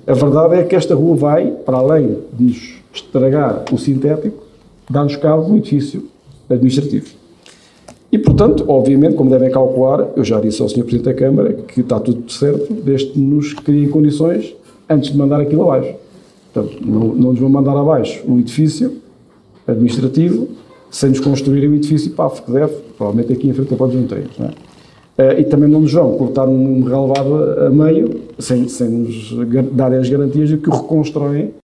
A verdade é que esta rua vai, para além de nos estragar o sintético, dar-nos cabo do edifício administrativo. E, portanto, obviamente, como devem calcular, eu já disse ao Sr. Presidente da Câmara que está tudo certo, desde que nos criem condições antes de mandar aquilo abaixo. Portanto, não nos vão mandar abaixo um edifício administrativo sem nos construírem um edifício para a FECDEF, provavelmente aqui em frente a Pontes Monteiros, não é? E também não nos vão cortar um relevado a meio sem nos darem as garantias de que o reconstroem